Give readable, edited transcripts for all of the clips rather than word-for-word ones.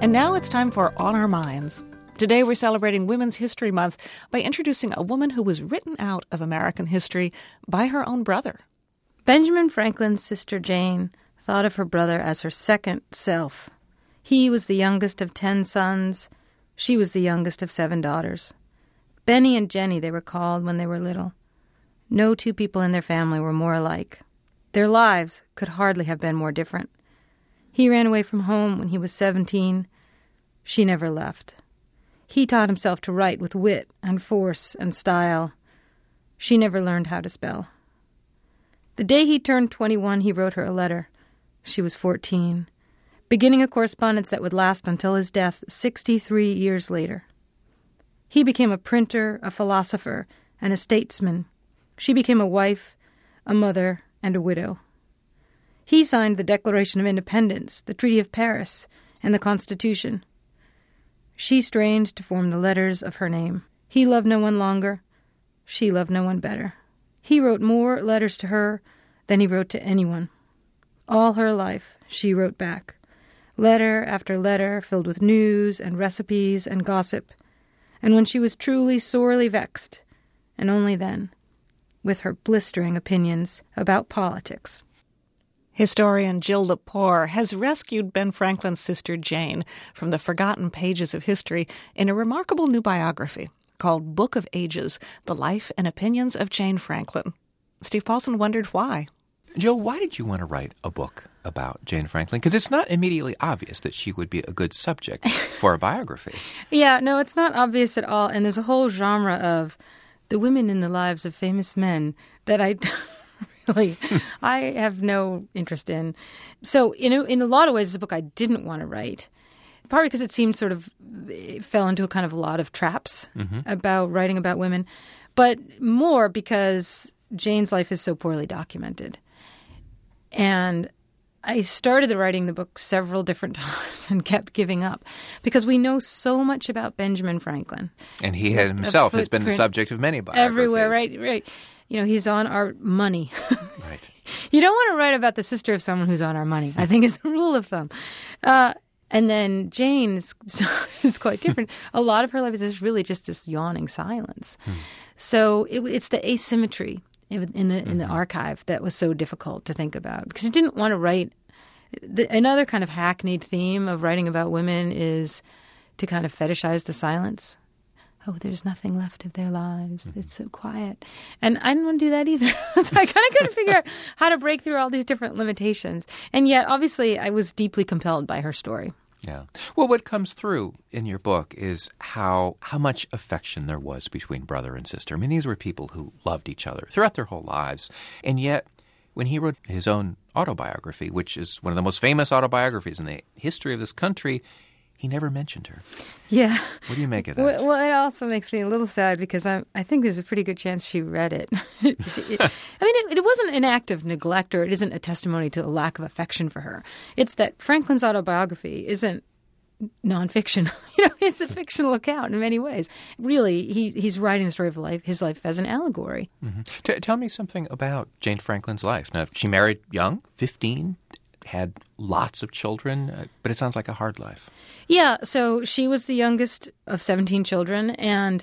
And now it's time for On Our Minds. Today we're celebrating Women's History Month by introducing a woman who was written out of American history by her own brother. Benjamin Franklin's sister Jane thought of her brother as her second self. He was the youngest of 10 sons. She was the youngest of 7 daughters. Benny and Jenny they were called when they were little. No two people in their family were more alike. Their lives could hardly have been more different. He ran away from home when he was 17. She never left. He taught himself to write with wit and force and style. She never learned how to spell. The day he turned 21, he wrote her a letter. She was 14, beginning a correspondence that would last until his death 63 years later. He became a printer, a philosopher, and a statesman. She became a wife, a mother, and a widow. He signed the Declaration of Independence, the Treaty of Paris, and the Constitution. She strained to form the letters of her name. He loved no one longer. She loved no one better. He wrote more letters to her than he wrote to anyone. All her life, she wrote back. Letter after letter filled with news and recipes and gossip. And when she was truly sorely vexed, and only then, with her blistering opinions about politics. Historian Jill Lepore has rescued Ben Franklin's sister Jane from the forgotten pages of history in a remarkable new biography called Book of Ages, The Life and Opinions of Jane Franklin. Steve Paulson wondered why. Jill, why did you want to write a book about Jane Franklin? Because it's not immediately obvious that she would be a good subject for a biography. Yeah, no, it's not obvious at all. And there's a whole genre of the women in the lives of famous men that I I have no interest in. So, in a lot of ways, it's a book I didn't want to write. Partly because it seemed it fell into a lot of traps about writing about women, but more because Jane's life is so poorly documented. And I started writing the book several different times and kept giving up because we know so much about Benjamin Franklin. And he himself has been the subject of many biographies. Everywhere, right. He's on our money. Right. You don't want to write about the sister of someone who's on our money, I think is a rule of thumb. And then Jane is quite different. A lot of her life is really just this yawning silence. So it's the asymmetry in the archive that was so difficult to think about because you didn't want to write. Another kind of hackneyed theme of writing about women is to kind of fetishize the silence. Oh, there's nothing left of their lives. It's so quiet. And I didn't want to do that either. So I kind of couldn't figure out how to break through all these different limitations. And yet, obviously, I was deeply compelled by her story. Yeah. Well, what comes through in your book is how much affection there was between brother and sister. I mean, these were people who loved each other throughout their whole lives. And yet, when he wrote his own autobiography, which is one of the most famous autobiographies in the history of this country, he never mentioned her. Yeah. What do you make of that? Well, it also makes me a little sad because I think there's a pretty good chance she read it. It wasn't an act of neglect or it isn't a testimony to a lack of affection for her. It's that Franklin's autobiography isn't nonfiction. It's a fictional account in many ways. Really, he's writing the story of his life as an allegory. Tell me something about Jane Franklin's life. Now, she married young, 15, had lots of children, but it sounds like a hard life. Yeah, so she was the youngest of 17 children, and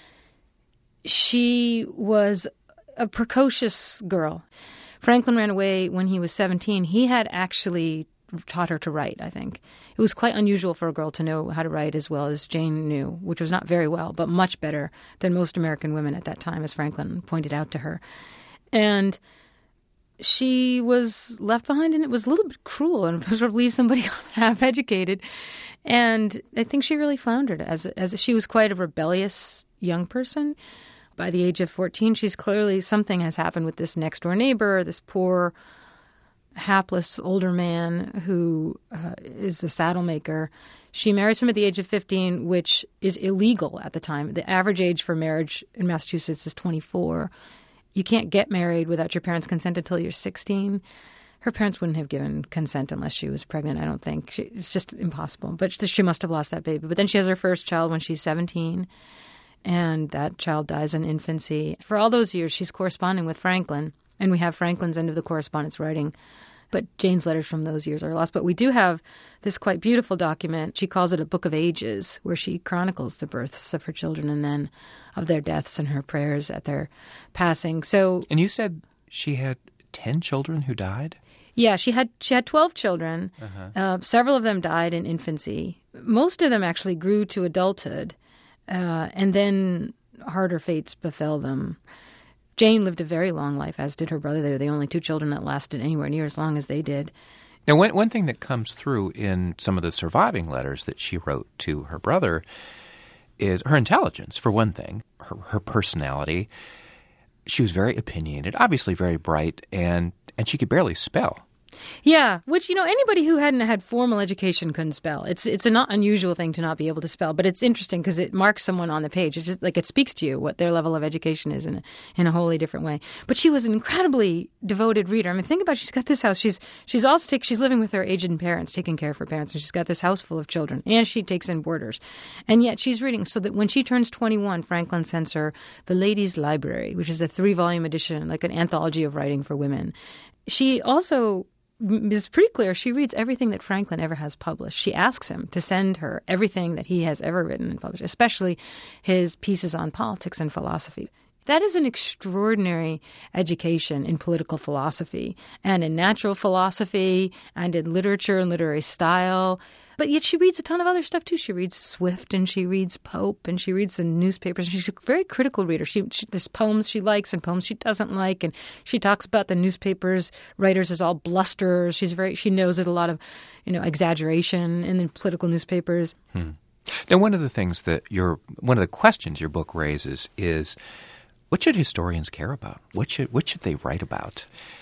she was a precocious girl. Franklin ran away when he was 17. He had actually taught her to write, I think. It was quite unusual for a girl to know how to write as well as Jane knew, which was not very well, but much better than most American women at that time, as Franklin pointed out to her. And she was left behind, and it was a little bit cruel and sort of leave somebody half-educated. And I think she really floundered as she was quite a rebellious young person. By the age of 14, she's clearly something has happened with this next-door neighbor, this poor, hapless older man who is a saddle maker. She marries him at the age of 15, which is illegal at the time. The average age for marriage in Massachusetts is 24. You can't get married without your parents' consent until you're 16. Her parents wouldn't have given consent unless she was pregnant, I don't think. It's just impossible. But she must have lost that baby. But then she has her first child when she's 17, and that child dies in infancy. For all those years, she's corresponding with Franklin, and we have Franklin's end of the correspondence writing But Jane's letters from those years are lost. But we do have this quite beautiful document. She calls it a Book of Ages, where she chronicles the births of her children and then of their deaths and her prayers at their passing. And you said she had 10 children who died? Yeah, she had 12 children. Several of them died in infancy. Most of them actually grew to adulthood, and then harder fates befell them. Jane lived a very long life, as did her brother. They were the only two children that lasted anywhere near as long as they did. Now, one thing that comes through in some of the surviving letters that she wrote to her brother is her intelligence, for one thing, her personality. She was very opinionated, obviously very bright, and she could barely spell. Yeah, which, anybody who hadn't had formal education couldn't spell. It's a not unusual thing to not be able to spell, but it's interesting because it marks someone on the page. It's just like it speaks to you what their level of education is in a wholly different way. But she was an incredibly devoted reader. I mean, think about it. She's got this house. She's living with her aged parents, taking care of her parents, and she's got this house full of children, and she takes in boarders. And yet she's reading so that when she turns 21, Franklin sends her The Ladies' Library, which is a 3-volume edition, like an anthology of writing for women. She also is pretty clear. She reads everything that Franklin ever has published. She asks him to send her everything that he has ever written and published, especially his pieces on politics and philosophy. That is an extraordinary education in political philosophy and in natural philosophy and in literature and literary style. But yet she reads a ton of other stuff, too. She reads Swift and she reads Pope and she reads the newspapers. She's a very critical reader. There's poems she likes and poems she doesn't like. And she talks about the newspapers writers as all blusterers. She knows there's a lot of, exaggeration in the political newspapers. Now, one of the questions your book raises is, what should historians care about? What should they write about?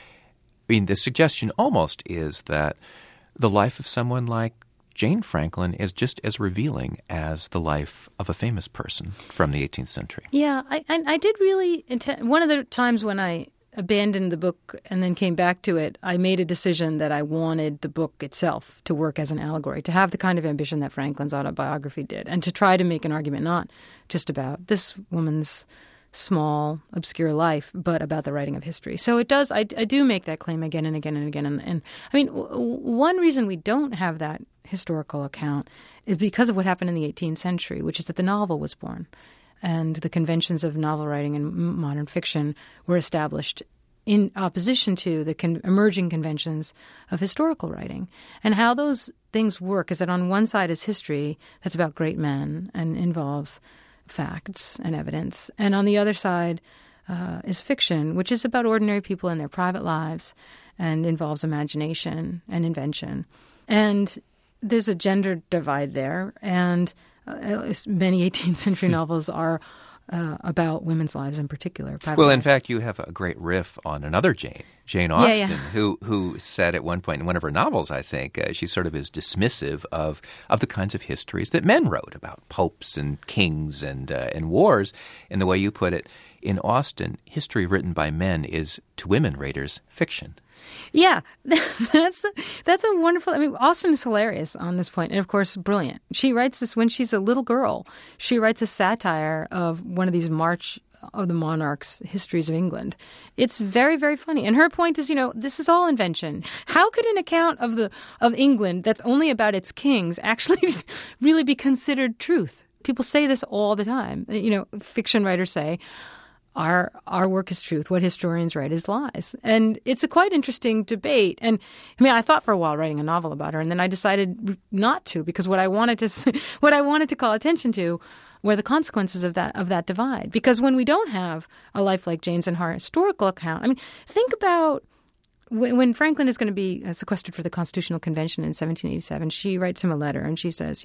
I mean, the suggestion almost is that the life of someone like Jane Franklin is just as revealing as the life of a famous person from the 18th century. Yeah, I did really one of the times when I abandoned the book and then came back to it, I made a decision that I wanted the book itself to work as an allegory, to have the kind of ambition that Franklin's autobiography did, and to try to make an argument not just about this woman's small, obscure life, but about the writing of history. So it does. I do make that claim again and again and again. And I mean, one reason we don't have that historical account is because of what happened in the 18th century, which is that the novel was born, and the conventions of novel writing and modern fiction were established in opposition to the emerging conventions of historical writing. And how those things work is that on one side is history that's about great men and involves facts and evidence. And on the other side is fiction, which is about ordinary people in their private lives and involves imagination and invention. And there's a gender divide there, and many 18th century novels are about women's lives in particular. Well, in fact, you have a great riff on another Jane Austen, who said at one point in one of her novels, I think, she sort of is dismissive of the kinds of histories that men wrote about popes and kings and wars. And the way you put it, in Austen, history written by men is, to women readers, fiction. Yeah, that's a wonderful. I mean, Austen is hilarious on this point, and of course, brilliant. She writes this when she's a little girl. She writes a satire of one of these March of the Monarchs histories of England. It's very, very funny. And her point is, this is all invention. How could an account of England that's only about its kings actually really be considered truth? People say this all the time. Fiction writers say, Our work is truth. What historians write is lies. And it's a quite interesting debate. And I mean, I thought for a while writing a novel about her, and then I decided not to, because what I wanted to call attention to were the consequences of that divide. Because when we don't have a life like Jane's and her historical account, I mean, think about when Franklin is going to be sequestered for the Constitutional Convention in 1787. She writes him a letter, and she says,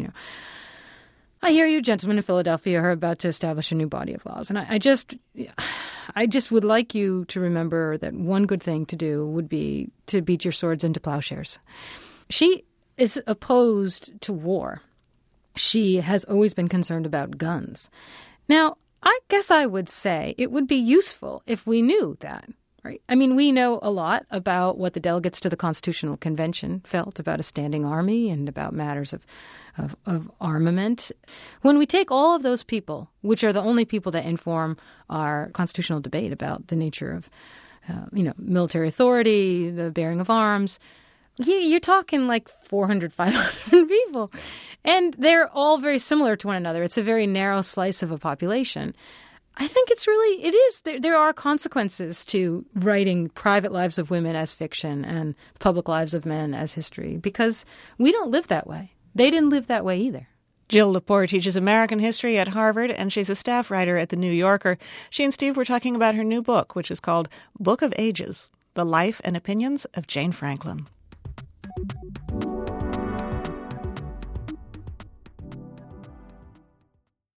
I hear you gentlemen in Philadelphia are about to establish a new body of laws. And I just would like you to remember that one good thing to do would be to beat your swords into plowshares. She is opposed to war. She has always been concerned about guns. Now, I guess I would say it would be useful if we knew that. Right. I mean, we know a lot about what the delegates to the Constitutional Convention felt about a standing army and about matters of armament. When we take all of those people, which are the only people that inform our constitutional debate about the nature of military authority, the bearing of arms. You're talking like 400, 500 people. And they're all very similar to one another. It's a very narrow slice of a population. I think it is. There are consequences to writing private lives of women as fiction and public lives of men as history, because we don't live that way. They didn't live that way either. Jill Lepore teaches American history at Harvard, and she's a staff writer at The New Yorker. She and Steve were talking about her new book, which is called Book of Ages, The Life and Opinions of Jane Franklin.